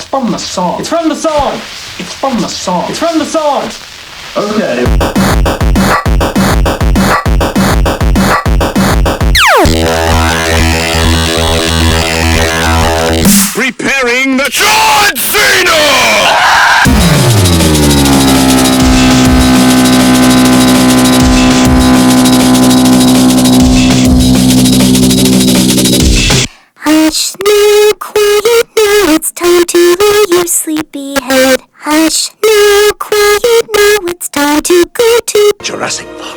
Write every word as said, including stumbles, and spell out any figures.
from the song. It's from the song. It's from the song. It's from the song. Okay. Preparing the John Cena! Hush now, quiet now, it's time to lay your sleepy head. Hush now, quiet now, it's time to go to Jurassic Park.